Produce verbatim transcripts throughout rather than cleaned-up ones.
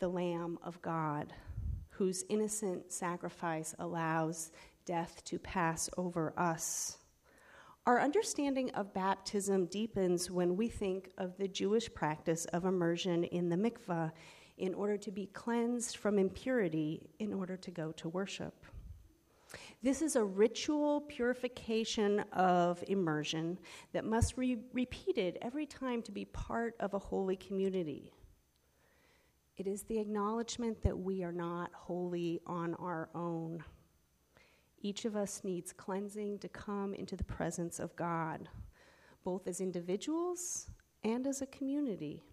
the Lamb of God, whose innocent sacrifice allows death to pass over us. Our understanding of baptism deepens when we think of the Jewish practice of immersion in the mikveh in order to be cleansed from impurity in order to go to worship. This is a ritual purification of immersion that must be repeated every time to be part of a holy community. It is the acknowledgement that we are not holy on our own. Each of us needs cleansing to come into the presence of God, both as individuals and as a community.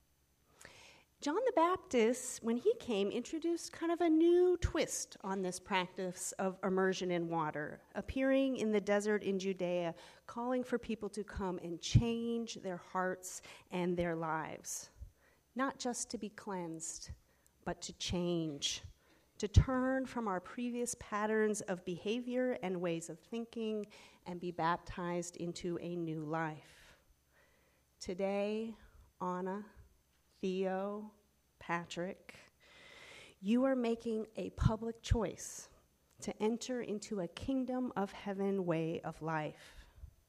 John the Baptist, when he came, introduced kind of a new twist on this practice of immersion in water, appearing in the desert in Judea, calling for people to come and change their hearts and their lives, not just to be cleansed, but to change, to turn from our previous patterns of behavior and ways of thinking and be baptized into a new life. Today, Anna, Theo, Patrick, you are making a public choice to enter into a kingdom of heaven way of life.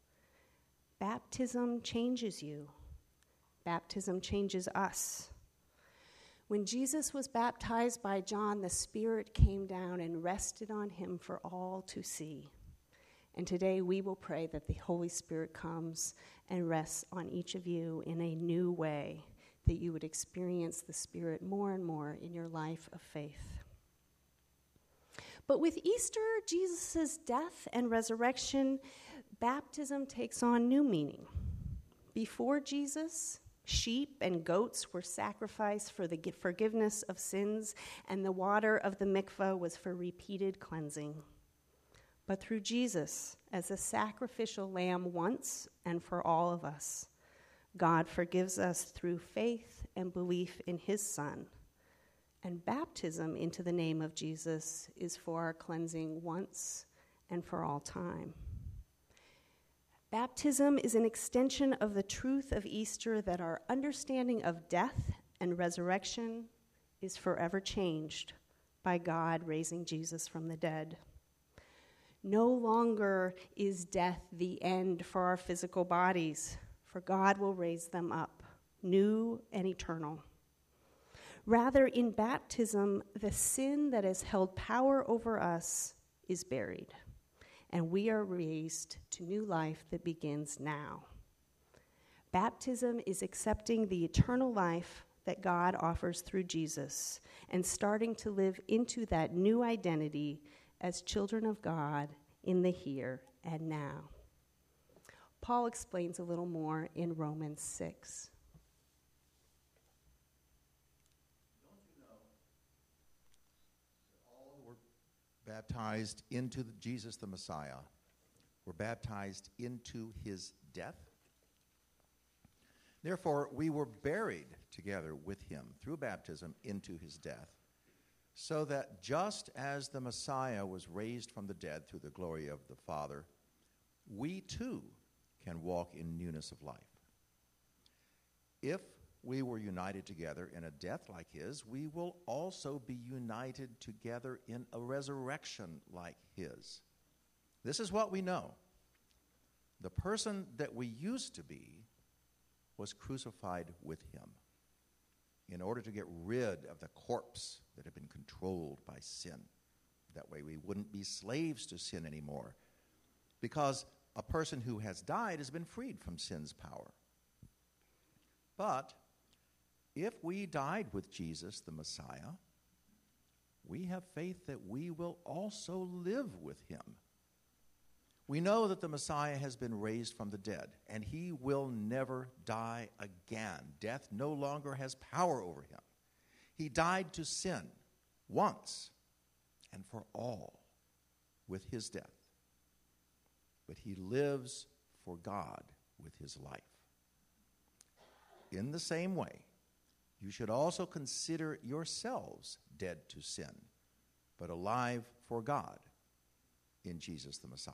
Baptism changes you. Baptism changes us. When Jesus was baptized by John, the Spirit came down and rested on him for all to see. And today we will pray that the Holy Spirit comes and rests on each of you in a new way, that you would experience the Spirit more and more in your life of faith. But with Easter, Jesus' death and resurrection, baptism takes on new meaning. Before Jesus, sheep and goats were sacrificed for the forgiveness of sins, and the water of the mikveh was for repeated cleansing. But through Jesus, as a sacrificial lamb once and for all of us, God forgives us through faith and belief in his Son. And baptism into the name of Jesus is for our cleansing once and for all time. Baptism is an extension of the truth of Easter that our understanding of death and resurrection is forever changed by God raising Jesus from the dead. No longer is death the end for our physical bodies, for God will raise them up, new and eternal. Rather, in baptism, the sin that has held power over us is buried, and we are raised to new life that begins now. Baptism is accepting the eternal life that God offers through Jesus and starting to live into that new identity as children of God in the here and now. Paul explains a little more in Romans six. Don't you know that all were baptized into the Jesus the Messiah, were baptized into his death? Therefore, we were buried together with him through baptism into his death, so that just as the Messiah was raised from the dead through the glory of the Father, we too can walk in newness of life. If we were united together in a death like his, we will also be united together in a resurrection like his. This is what we know. The person that we used to be was crucified with him in order to get rid of the corpse that had been controlled by sin. That way we wouldn't be slaves to sin anymore, because a person who has died has been freed from sin's power. But if we died with Jesus, the Messiah, we have faith that we will also live with him. We know that the Messiah has been raised from the dead, and he will never die again. Death no longer has power over him. He died to sin once and for all with his death. But he lives for God with his life. In the same way, you should also consider yourselves dead to sin, but alive for God in Jesus the Messiah.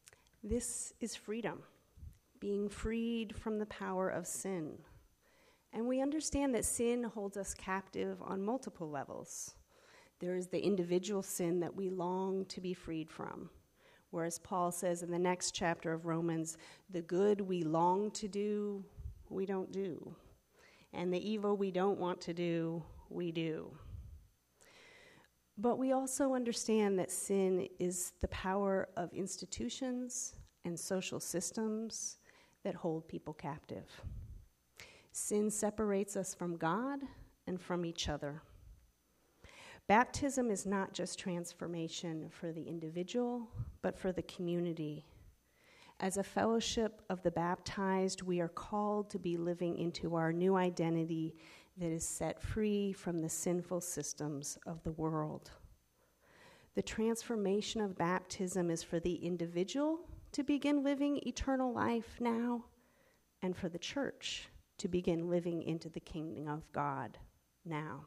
This is freedom, being freed from the power of sin. And we understand that sin holds us captive on multiple levels. There is the individual sin that we long to be freed from. Whereas Paul says in the next chapter of Romans, the good we long to do, we don't do. And the evil we don't want to do, we do. But we also understand that sin is the power of institutions and social systems that hold people captive. Sin separates us from God and from each other. Baptism is not just transformation for the individual, but for the community. As a fellowship of the baptized, we are called to be living into our new identity that is set free from the sinful systems of the world. The transformation of baptism is for the individual to begin living eternal life now, and for the church to begin living into the kingdom of God now.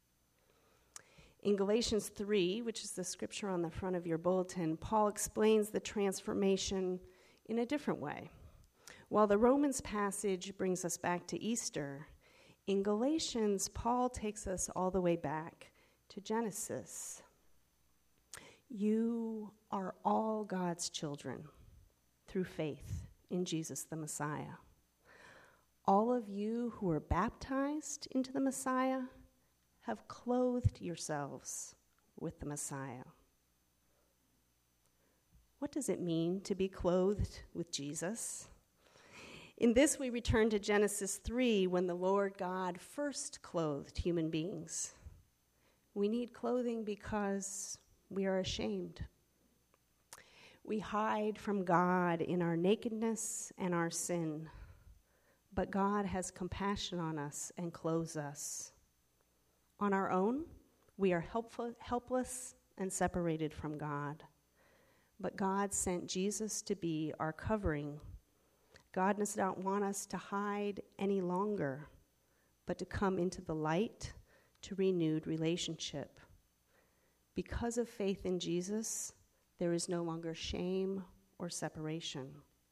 In Galatians three, which is the scripture on the front of your bulletin, Paul explains the transformation in a different way. While the Romans passage brings us back to Easter, in Galatians, Paul takes us all the way back to Genesis. You are all God's children through faith in Jesus the Messiah. All of you who are baptized into the Messiah have clothed yourselves with the Messiah. What does it mean to be clothed with Jesus? In this, we return to Genesis three, when the Lord God first clothed human beings. We need clothing because we are ashamed. We hide from God in our nakedness and our sin, but God has compassion on us and clothes us. On our own, we are helpful, helpless and separated from God. But God sent Jesus to be our covering. God does not want us to hide any longer, but to come into the light to renewed relationship. Because of faith in Jesus, there is no longer shame or separation.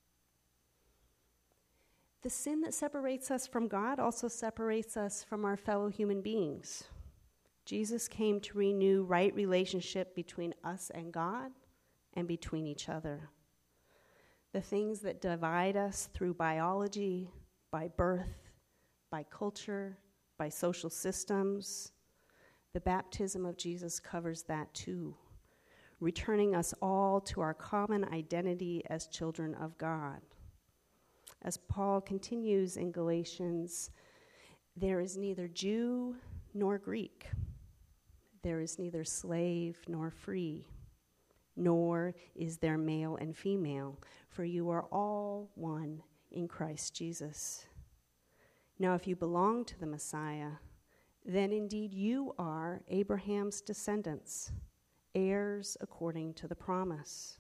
The sin that separates us from God also separates us from our fellow human beings. Jesus came to renew right relationship between us and God and between each other. The things that divide us through biology, by birth, by culture, by social systems, the baptism of Jesus covers that too, returning us all to our common identity as children of God. As Paul continues in Galatians, there is neither Jew nor Greek. There is neither slave nor free, nor is there male and female, for you are all one in Christ Jesus. Now, if you belong to the Messiah, then indeed you are Abraham's descendants, heirs according to the promise.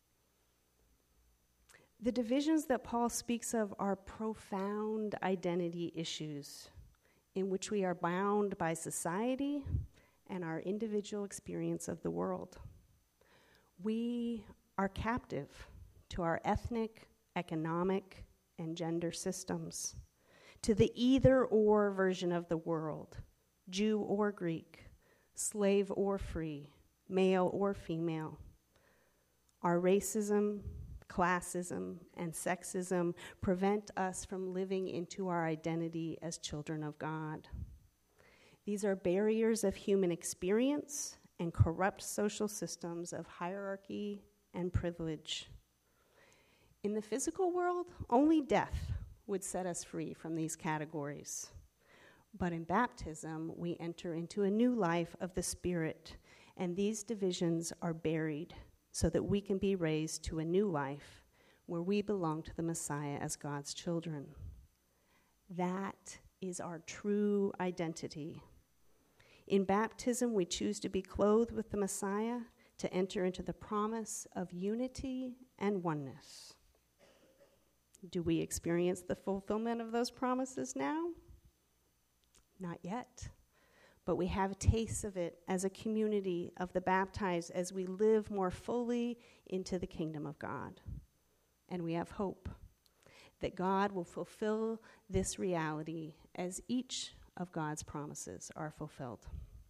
The divisions that Paul speaks of are profound identity issues in which we are bound by society and our individual experience of the world. We are captive to our ethnic, economic, and gender systems, to the either-or version of the world, Jew or Greek, slave or free, male or female. Our racism, classism, and sexism prevent us from living into our identity as children of God. These are barriers of human experience and corrupt social systems of hierarchy and privilege. In the physical world, only death would set us free from these categories. But in baptism, we enter into a new life of the Spirit, and these divisions are buried so that we can be raised to a new life where we belong to the Messiah as God's children. That is our true identity. In baptism, we choose to be clothed with the Messiah to enter into the promise of unity and oneness. Do we experience the fulfillment of those promises now? Not yet. But we have tastes of it as a community of the baptized as we live more fully into the kingdom of God. And we have hope that God will fulfill this reality as each of God's promises are fulfilled.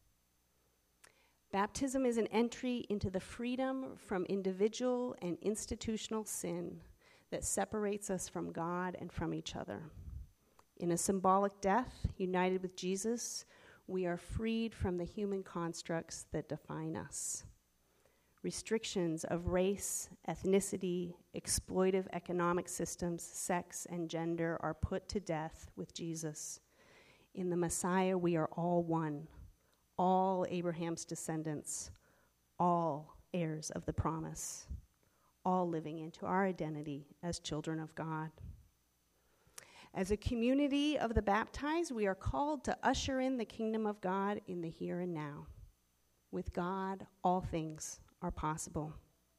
Baptism is an entry into the freedom from individual and institutional sin that separates us from God and from each other. In a symbolic death, united with Jesus, we are freed from the human constructs that define us. Restrictions of race, ethnicity, exploitive economic systems, sex, and gender are put to death with Jesus. In the Messiah, we are all one, all Abraham's descendants, all heirs of the promise, all living into our identity as children of God. As a community of the baptized, we are called to usher in the kingdom of God in the here and now. With God, all things are possible.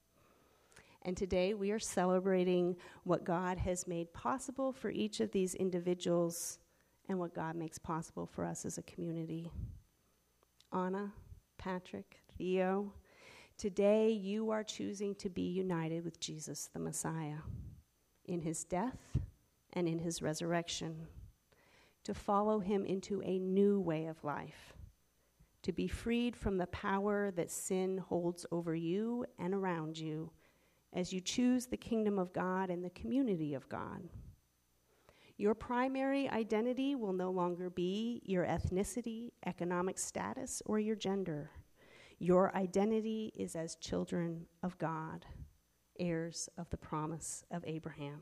And today we are celebrating what God has made possible for each of these individuals and what God makes possible for us as a community. Anna, Patrick, Theo, today you are choosing to be united with Jesus, the Messiah, in his death and in his resurrection, to follow him into a new way of life, to be freed from the power that sin holds over you and around you as you choose the kingdom of God and the community of God. Your primary identity will no longer be your ethnicity, economic status, or your gender. Your identity is as children of God, heirs of the promise of Abraham.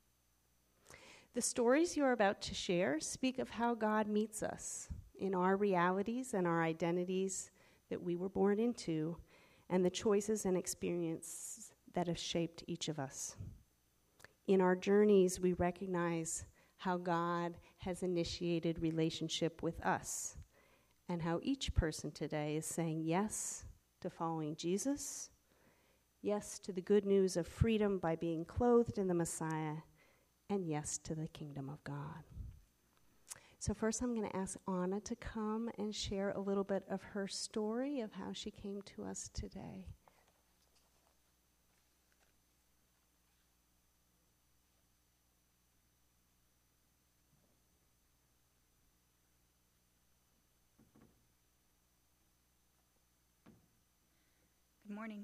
The stories you are about to share speak of how God meets us in our realities and our identities that we were born into, and the choices and experiences that have shaped each of us. In our journeys, we recognize how God has initiated relationship with us, and how each person today is saying yes to following Jesus, yes to the good news of freedom by being clothed in the Messiah, and yes to the kingdom of God. So first I'm going to ask Anna to come and share a little bit of her story of how she came to us today. Good morning.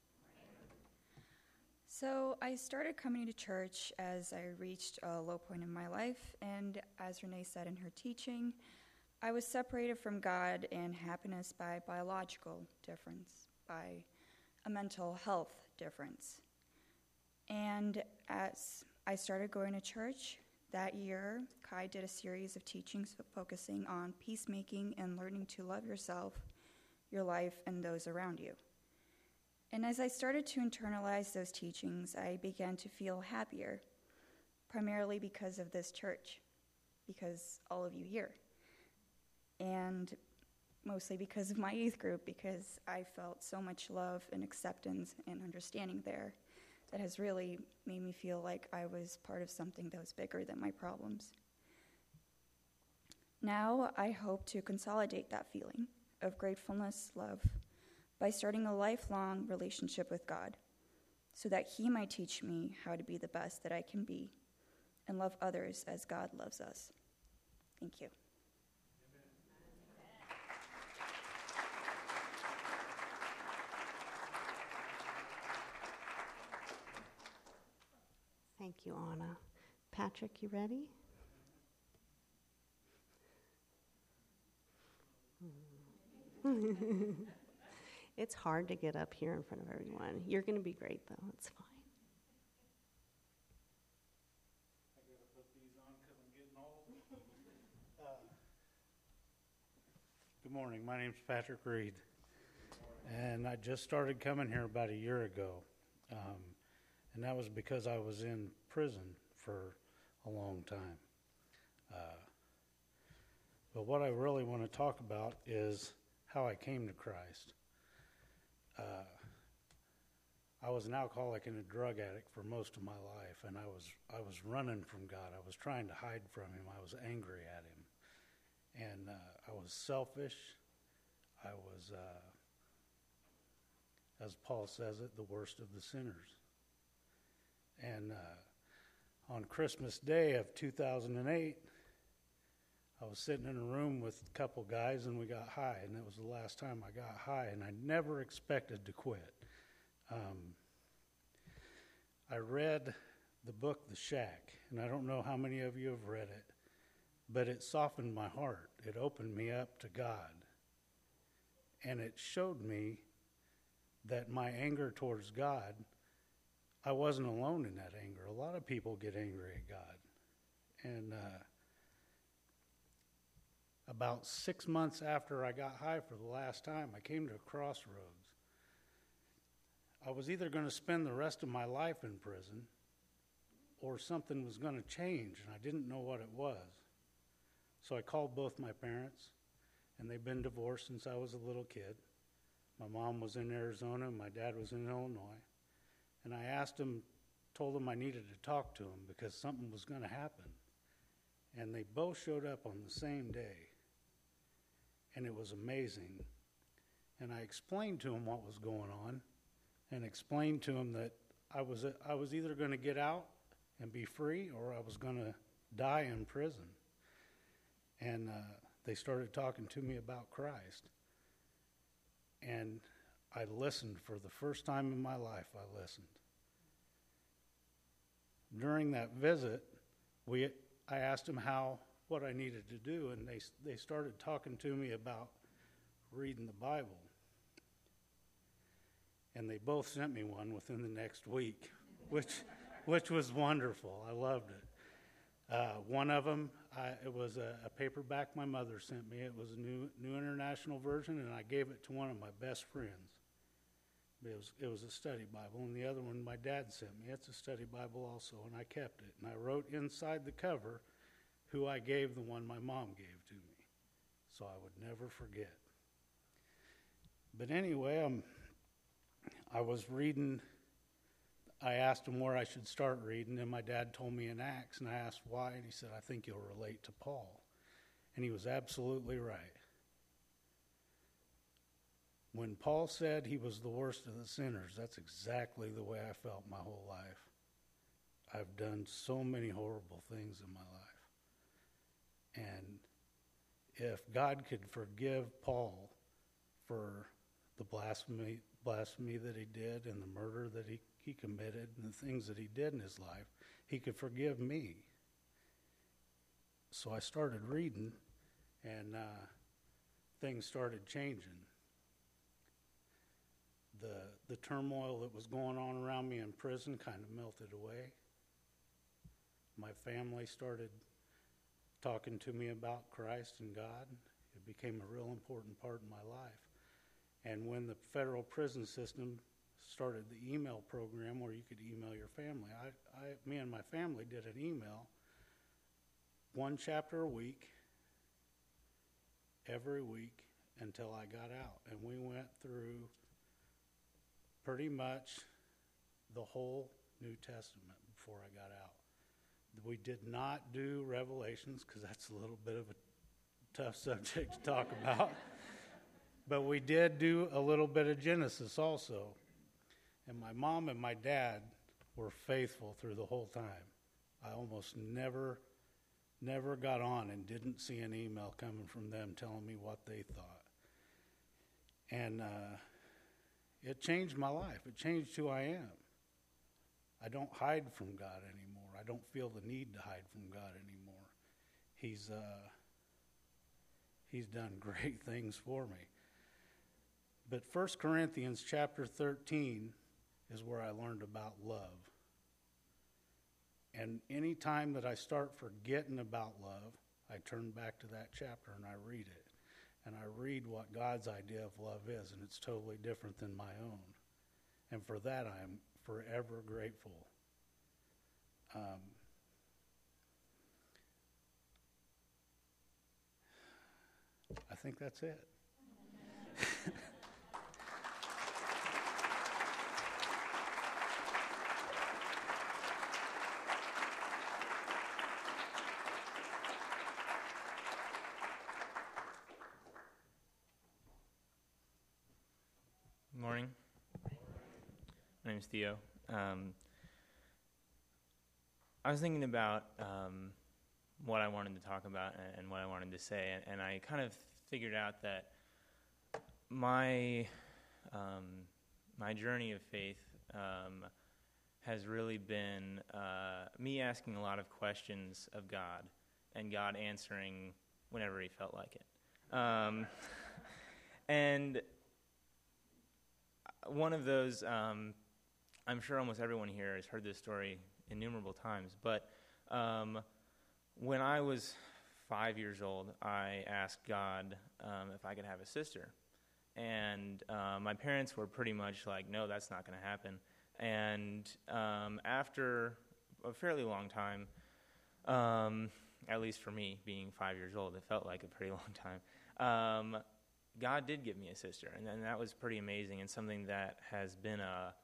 So I started coming to church as I reached a low point in my life, and as Renee said in her teaching, I was separated from God and happiness by biological difference, by a mental health difference. And as I started going to church that year, Kai did a series of teachings focusing on peacemaking and learning to love yourself, your life, and those around you. And as I started to internalize those teachings, I began to feel happier, primarily because of this church, because all of you here, and mostly because of my youth group, because I felt so much love and acceptance and understanding there that has really made me feel like I was part of something that was bigger than my problems. Now I hope to consolidate that feeling of gratefulness, love, by starting a lifelong relationship with God, so that he might teach me how to be the best that I can be and love others as God loves us. Thank you. Thank you, Anna. Patrick, you ready? It's hard to get up here in front of everyone. You're going to be great, though. It's fine. I got to put these on because I'm getting old. Uh, good morning. My name's Patrick Reed, and I just started coming here about a year ago, um, and that was because I was in prison for a long time. Uh, but what I really want to talk about is how I came to Christ. Uh, I was an alcoholic and a drug addict for most of my life, and I was I was running from God. I was trying to hide from him. I was angry at him, and uh, I was selfish. I was, uh, as Paul says it, the worst of the sinners. And uh, on Christmas Day of two thousand eight, I was sitting in a room with a couple guys, and we got high, and that was the last time I got high, and I never expected to quit. Um, I read the book, The Shack, and I don't know how many of you have read it, but it softened my heart. It opened me up to God, and it showed me that my anger towards God, I wasn't alone in that anger. A lot of people get angry at God. And uh, about six months after I got high for the last time, I came to a crossroads. I was either going to spend the rest of my life in prison or something was going to change, and I didn't know what it was. So I called both my parents, and they've been divorced since I was a little kid. My mom was in Arizona, and my dad was in Illinois. And I asked them, told them I needed to talk to them because something was going to happen. And they both showed up on the same day. And it was amazing. And I explained to them what was going on and explained to them that I was, I was either going to get out and be free or I was going to die in prison. And uh, they started talking to me about Christ. And I listened for the first time in my life. I listened. During that visit, we I asked them how what I needed to do, and they they started talking to me about reading the Bible. And they both sent me one within the next week, which which was wonderful. I loved it. Uh, one of them, I, it was a, a paperback my mother sent me. It was a new new international version, and I gave it to one of my best friends. It was it was a study Bible, and the other one my dad sent me. It's a study Bible also, and I kept it. And I wrote inside the cover who I gave the one my mom gave to me, so I would never forget. But anyway, um, I was reading. I asked him where I should start reading, and my dad told me in Acts, and I asked why, and he said, I think you'll relate to Paul. And he was absolutely right. When Paul said he was the worst of the sinners, that's exactly the way I felt my whole life. I've done so many horrible things in my life. And if God could forgive Paul for the blasphemy, blasphemy that he did and the murder that he he committed and the things that he did in his life, he could forgive me. So I started reading, and uh, things started changing. The the turmoil that was going on around me in prison kind of melted away. My family started talking to me about Christ and God. It became a real important part of my life. And when the federal prison system started the email program where you could email your family. I, I, me and my family did an email, one chapter a week, every week until I got out. And we went through pretty much the whole New Testament before I got out. We did not do Revelations because that's a little bit of a tough subject to talk about. But we did do a little bit of Genesis also. And my mom and my dad were faithful through the whole time. I almost never, never got on and didn't see an email coming from them telling me what they thought. And uh, it changed my life. It changed who I am. I don't hide from God anymore. I don't feel the need to hide from God anymore. He's uh, He's done great things for me. But First Corinthians chapter thirteen is where I learned about love. And any time that I start forgetting about love, I turn back to that chapter and I read it. And I read what God's idea of love is, and it's totally different than my own. And for that, I am forever grateful. Um, I think that's it. Morning. My name is Theo. Um, I was thinking about um, what I wanted to talk about and, and what I wanted to say, and, and I kind of figured out that my um, my journey of faith um, has really been uh, me asking a lot of questions of God, and God answering whenever He felt like it. Um, and one of those, um, I'm sure almost everyone here has heard this story innumerable times, but um, when I was five years old, I asked God um, if I could have a sister. And uh, my parents were pretty much like, no, that's not going to happen. And um, after a fairly long time, um, at least for me, being five years old, it felt like a pretty long time, um, God did give me a sister. And, and that was pretty amazing, and something that has been a,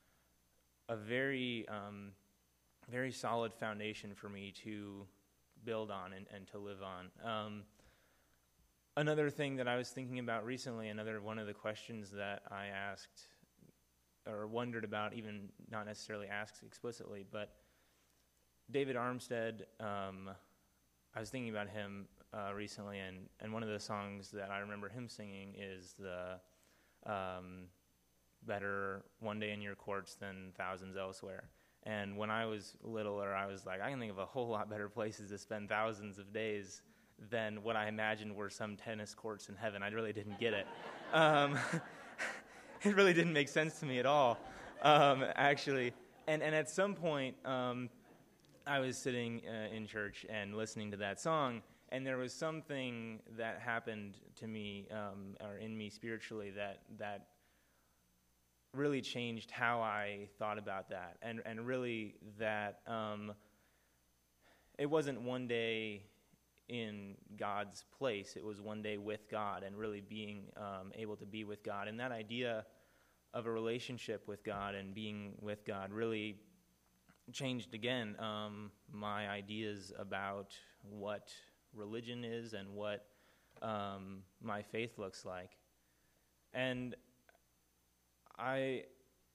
a very, um, very solid foundation for me to build on and, and to live on. Um, another thing that I was thinking about recently, another one of the questions that I asked or wondered about, even not necessarily asked explicitly, but David Armstead, um, I was thinking about him uh, recently, and, and one of the songs that I remember him singing is the um, better one day in your courts than thousands elsewhere. And when I was littler, I was like, I can think of a whole lot better places to spend thousands of days than what I imagined were some tennis courts in heaven. I really didn't get it. Um, it really didn't make sense to me at all, um, actually. And, and at some point, um, I was sitting uh, in church and listening to that song, and there was something that happened to me, um, or in me spiritually, that that really changed how I thought about that, and and really that um, it wasn't one day in God's place, it was one day with God, and really being um, able to be with God. And that idea of a relationship with God and being with God really changed again um, my ideas about what religion is and what um, my faith looks like. And I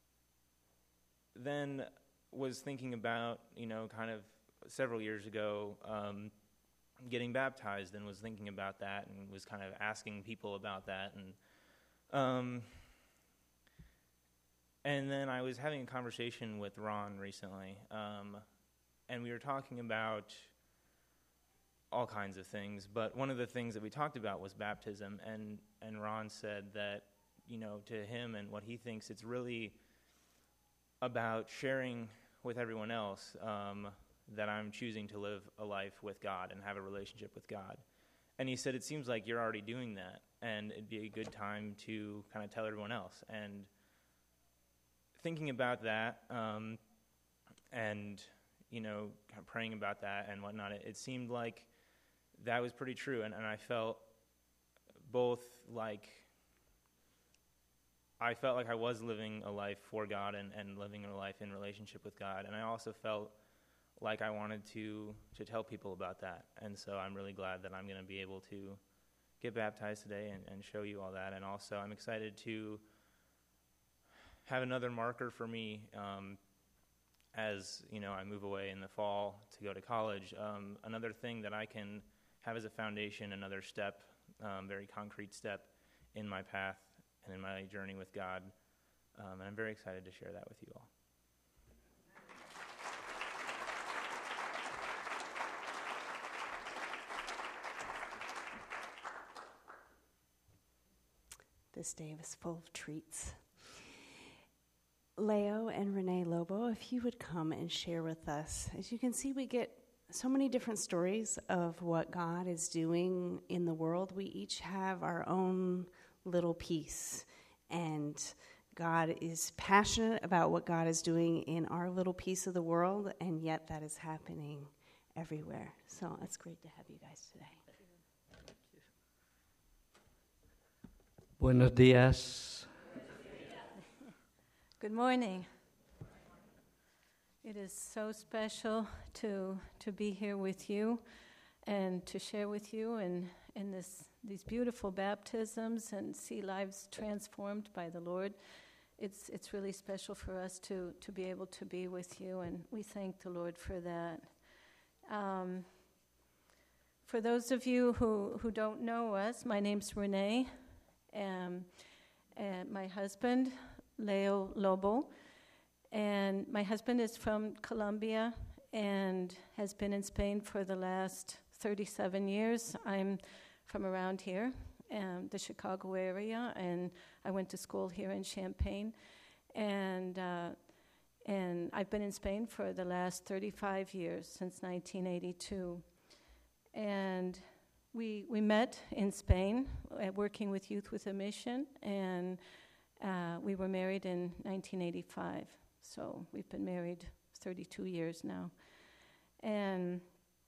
then was thinking about, you know, kind of several years ago, um, getting baptized, and was thinking about that, and was kind of asking people about that, and um, and then I was having a conversation with Ron recently, um, and we were talking about all kinds of things, but one of the things that we talked about was baptism, and, and Ron said that, you know, to him and what he thinks, it's really about sharing with everyone else um, that I'm choosing to live a life with God and have a relationship with God. And he said, it seems like you're already doing that, and it'd be a good time to kind of tell everyone else. And thinking about that, um, and, you know, kind of praying about that and whatnot, it, it seemed like that was pretty true. And, and I felt both like, I felt like I was living a life for God and, and living a life in relationship with God. And I also felt like I wanted to, to tell people about that. And so I'm really glad that I'm going to be able to get baptized today and, and show you all that. And also I'm excited to have another marker for me um, as, you know, I move away in the fall to go to college. Um, another thing that I can have as a foundation, another step, um, very concrete step in my path and in my journey with God. Um, and I'm very excited to share that with you all. This day was full of treats. Leo and Renee Lobo, if you would come and share with us. As you can see, we get so many different stories of what God is doing in the world. We each have our own little piece, and God is passionate about what God is doing in our little piece of the world, and yet that is happening everywhere. So it's great to have you guys today. Buenos días. Good morning. It is so special to to be here with you and to share with you in, in this these beautiful baptisms and see lives transformed by the Lord. It's it's really special for us to, to be able to be with you, and we thank the Lord for that. Um, For those of you who, who don't know us, my name's Renee, um, and my husband, Leo Lobo, and my husband is from Colombia and has been in Spain for the last thirty-seven years. I'm from around here, um, the Chicago area, and I went to school here in Champaign, and uh, and I've been in Spain for the last thirty-five years, since nineteen eighty-two. And we we met in Spain, uh, working with Youth with a Mission, and uh, we were married in nineteen eighty-five. So we've been married thirty-two years now. And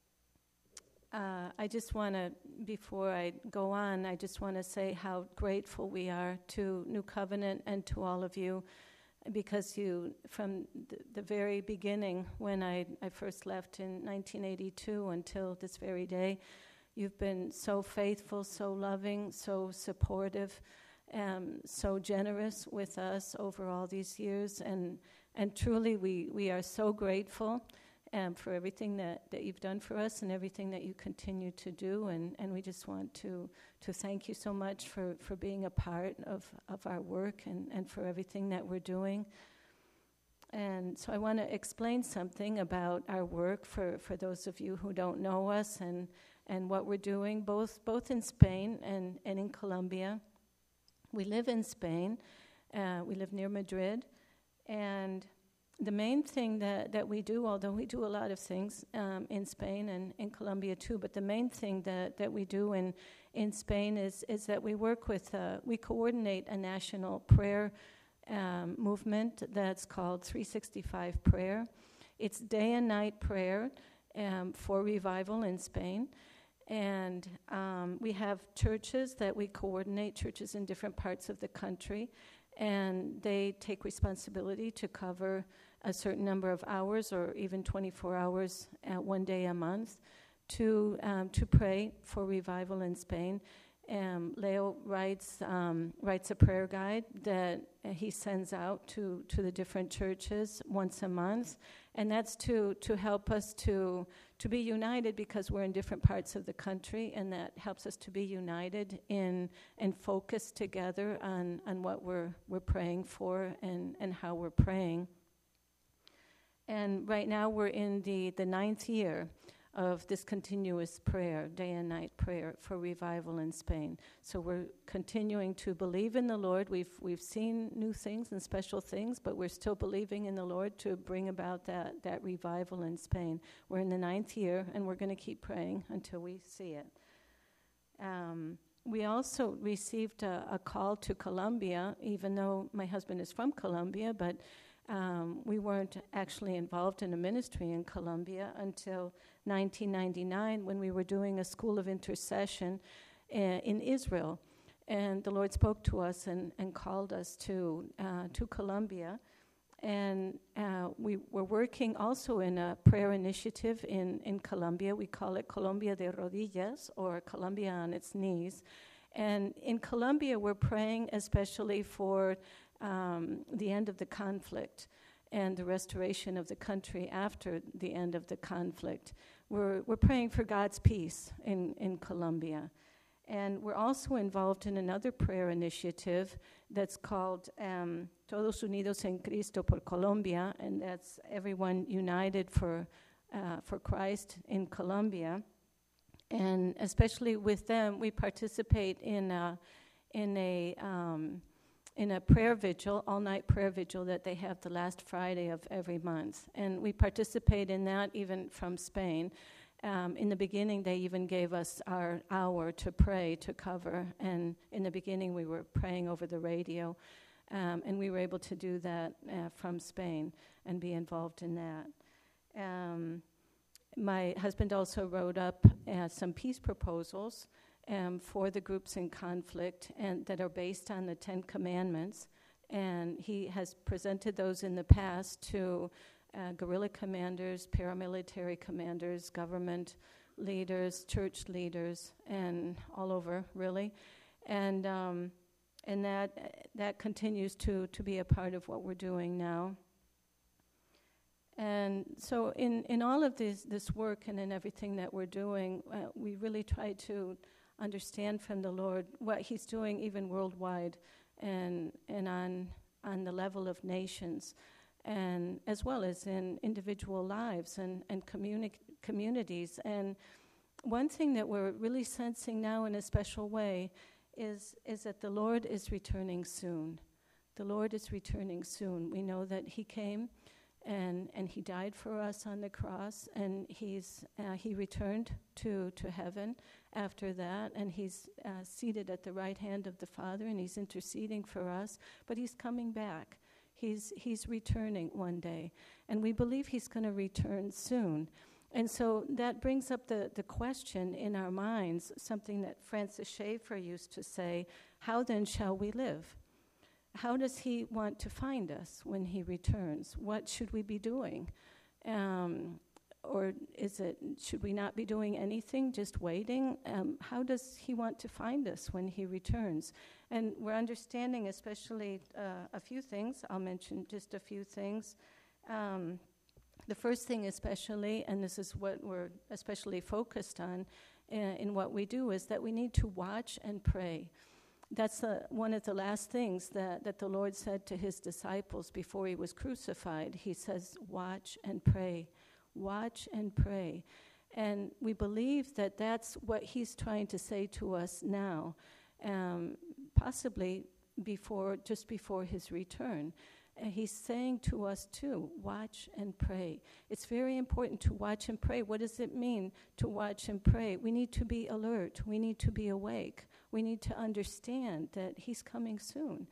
uh, I just want to, before I go on, I just want to say how grateful we are to New Covenant and to all of you, because you, from th- the very beginning, when I, I first left in nineteen eighty-two until this very day, you've been so faithful, so loving, so supportive, um, so generous with us over all these years, and and truly we, we are so grateful um, for everything that, that you've done for us and everything that you continue to do, and, and we just want to to thank you so much for, for being a part of, of our work and, and for everything that we're doing. And so I want to explain something about our work for, for those of you who don't know us, and, and what we're doing, both both in Spain and, and in Colombia. We live in Spain. Uh, we live near Madrid. And the main thing that, that we do, although we do a lot of things um, in Spain and in Colombia too, but the main thing that, that we do in, in Spain is, is that we work with, uh, we coordinate a national prayer um, movement that's called three sixty-five Prayer. It's day and night prayer um, for revival in Spain. And um, we have churches that we coordinate, churches in different parts of the country, and they take responsibility to cover a certain number of hours, or even twenty-four hours, uh, one day a month, to um, to pray for revival in Spain. Um, Leo writes um, writes a prayer guide that uh, he sends out to, to the different churches once a month, and that's to to help us to to be united, because we're in different parts of the country, and that helps us to be united in and focus together on, on what we're we're praying for and, and how we're praying. And right now we're in the, the ninth year of this continuous prayer, day and night prayer for revival in Spain. So we're continuing to believe in the Lord. We've we've seen new things and special things, but we're still believing in the Lord to bring about that, that revival in Spain. We're in the ninth year, and we're going to keep praying until we see it. Um, we also received a, a call to Colombia, even though my husband is from Colombia, but Um, we weren't actually involved in a ministry in Colombia until nineteen ninety-nine, when we were doing a school of intercession uh, in Israel. And the Lord spoke to us and, and called us to uh, to Colombia. And uh, we were working also in a prayer initiative in, in Colombia. We call it Colombia de Rodillas, or Colombia on its knees. And in Colombia, we're praying especially for Um, the end of the conflict and the restoration of the country after the end of the conflict. We're we're praying for God's peace in, in Colombia. And we're also involved in another prayer initiative that's called um, Todos Unidos en Cristo por Colombia, and that's everyone united for uh, for Christ in Colombia. And especially with them, we participate in a, in a um, in a prayer vigil, all-night prayer vigil that they have the last Friday of every month. And we participate in that even from Spain. Um, in the beginning, they even gave us our hour to pray, to cover. And in the beginning, we were praying over the radio. Um, and we were able to do that uh, from Spain and be involved in that. Um, my husband also wrote up uh, some peace proposals Um, for the groups in conflict, and that are based on the Ten Commandments. And he has presented those in the past to uh, guerrilla commanders, paramilitary commanders, government leaders, church leaders, and all over, really. And um, and that uh, that continues to, to be a part of what we're doing now. And so in, in all of this, this work and in everything that we're doing, uh, we really try to understand from the Lord what he's doing even worldwide and and on on the level of nations, and as well as in individual lives and, and communi- communities. And one thing that we're really sensing now in a special way is is that the Lord is returning soon. The Lord is returning soon. We know that he came and and he died for us on the cross, and he's uh, he returned to, to heaven after that, and he's uh, seated at the right hand of the Father, and he's interceding for us, but he's coming back. He's he's returning one day, and we believe he's going to return soon. And so that brings up the, the question in our minds, something that Francis Schaeffer used to say, how then shall we live? How does he want to find us when he returns? What should we be doing? Um, or is it, should we not be doing anything, just waiting? Um, how does he want to find us when he returns? And we're understanding especially uh, a few things. I'll mention just a few things. Um, the first thing especially, and this is what we're especially focused on uh, in what we do, is that we need to watch and pray. That's uh, one of the last things that, that the Lord said to his disciples before he was crucified. He says, watch and pray. Watch and pray. And we believe that that's what he's trying to say to us now, um, possibly before, just before his return. And he's saying to us too, watch and pray. It's very important to watch and pray. What does it mean to watch and pray? We need to be alert. We need to be awake. We need to understand that he's coming soon.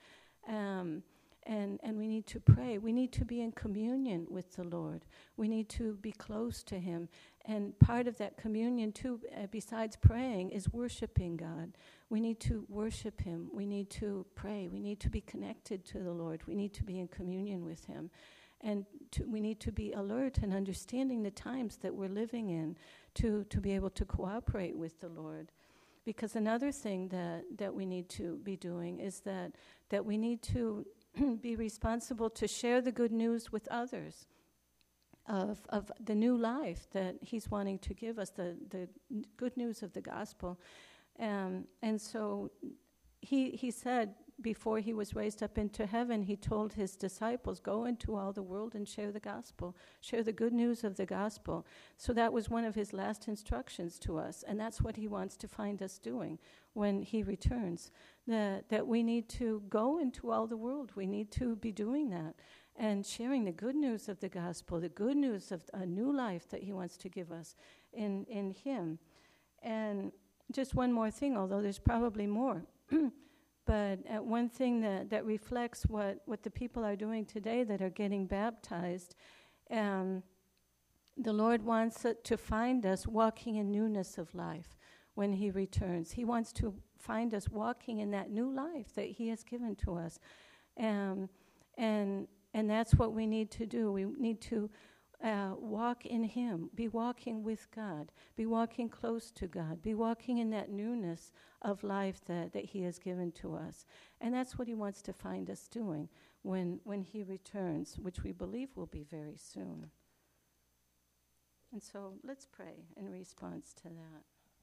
Um, and, and we need to pray. We need to be in communion with the Lord. We need to be close to him. And part of that communion too, uh, besides praying, is worshiping God. We need to worship him. We need to pray. We need to be connected to the Lord. We need to be in communion with him. And to, we need to be alert and understanding the times that we're living in to, to be able to cooperate with the Lord. Because another thing that, that we need to be doing is that, that we need to be responsible to share the good news with others of, of the new life that he's wanting to give us, the, the n- good news of the gospel. Um, and so he he said before he was raised up into heaven, he told his disciples, go into all the world and share the gospel, share the good news of the gospel. So that was one of his last instructions to us, and that's what he wants to find us doing when he returns, that, that we need to go into all the world. We need to be doing that and sharing the good news of the gospel, the good news of a new life that he wants to give us in, in him. And just one more thing, although there's probably more. But uh, one thing that, that reflects what, what the people are doing today that are getting baptized, um, the Lord wants uh, to find us walking in newness of life when he returns. He wants to find us walking in that new life that he has given to us. Um, and and that's what we need to do. We need to Uh, walk in him, be walking with God, be walking close to God, be walking in that newness of life that, that he has given to us. And that's what he wants to find us doing when, when he returns, which we believe will be very soon. And so let's pray in response to that.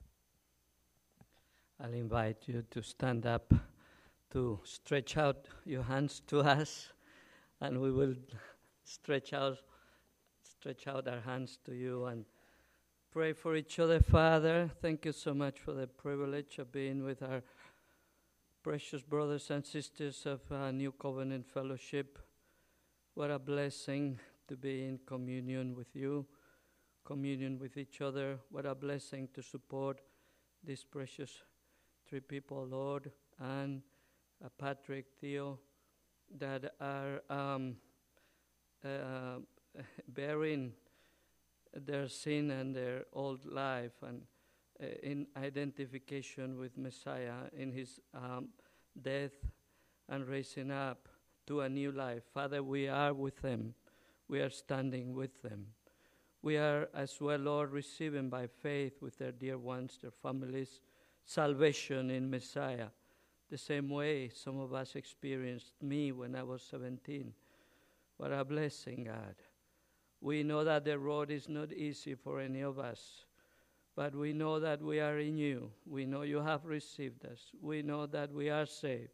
I'll invite you to stand up, to stretch out your hands to us, and we will stretch out Stretch out our hands to you and pray for each other. Father, thank you so much for the privilege of being with our precious brothers and sisters of uh, New Covenant Fellowship. What a blessing to be in communion with you, communion with each other. What a blessing to support these precious three people, Lord, and uh, Patrick, Theo, that are um, uh, bearing their sin and their old life and uh, in identification with Messiah in his um, death and raising up to a new life. Father, we are with them. We are standing with them. We are as well, Lord, receiving by faith with their dear ones, their families, salvation in Messiah. The same way some of us experienced me when I was seventeen. What a blessing, God. We know that the road is not easy for any of us, but we know that we are in you. We know you have received us. We know that we are saved.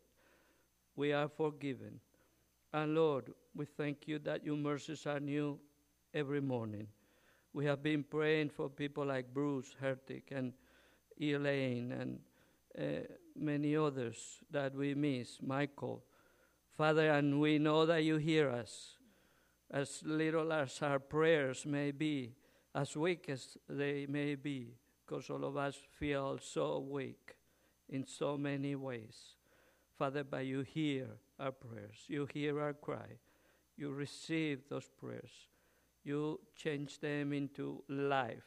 We are forgiven. And Lord, we thank you that your mercies are new every morning. We have been praying for people like Bruce Hertig and Elaine and uh, many others that we miss, Michael. Father, and we know that you hear us. As little as our prayers may be, as weak as they may be, because all of us feel so weak in so many ways. Father, but you hear our prayers. You hear our cry. You receive those prayers. You change them into life,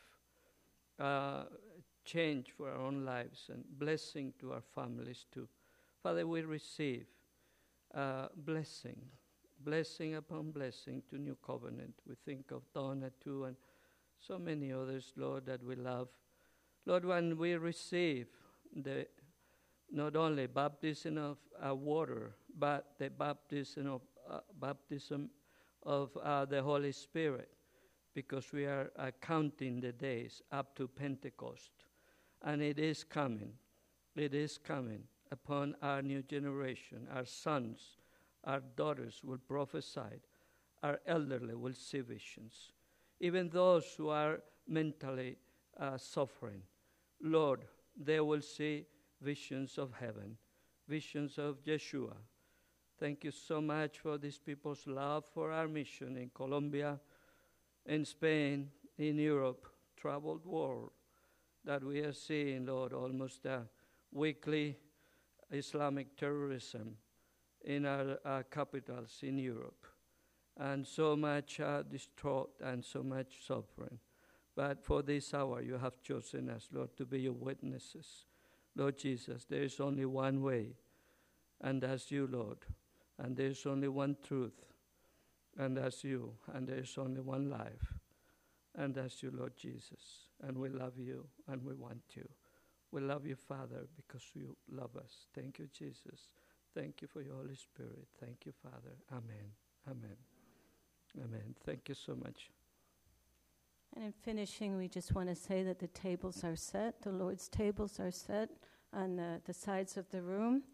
uh, change for our own lives and blessing to our families too. Father, we receive uh, blessing, blessing upon blessing to New Covenant. We think of Donna too and so many others, Lord, that we love. Lord, when we receive the not only baptism of uh, water, but the baptism of uh, baptism of uh, the Holy Spirit, because we are uh, counting the days up to Pentecost. And it is coming. It is coming upon our new generation. Our sons, our daughters will prophesy. Our elderly will see visions. Even those who are mentally uh, suffering, Lord, they will see visions of heaven, visions of Yeshua. Thank you so much for these people's love for our mission in Colombia, in Spain, in Europe, troubled world that we are seeing, Lord, almost a weekly Islamic terrorism in our, our capitals in Europe. And so much uh, distraught and so much suffering. But for this hour you have chosen us, Lord, to be your witnesses. Lord Jesus, there is only one way, and that's you, Lord. And there is only one truth, and that's you. And there is only one life, and that's you, Lord Jesus. And we love you, and we want you. We love you, Father, because you love us. Thank you, Jesus. Thank you for your Holy Spirit. Thank you, Father. Amen. Amen. Amen. Thank you so much. And in finishing, we just want to say that the tables are set. The Lord's tables are set on the, the sides of the room.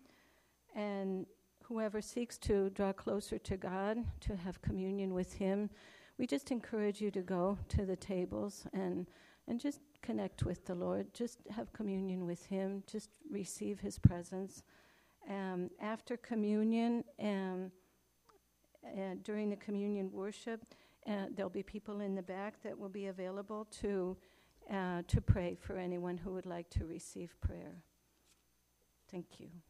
And whoever seeks to draw closer to God, to have communion with him, we just encourage you to go to the tables and, and just connect with the Lord. Just have communion with him. Just receive his presence. Um, after communion, um, uh, during the communion worship, Uh, there'll be people in the back that will be available to uh, to pray for anyone who would like to receive prayer. Thank you.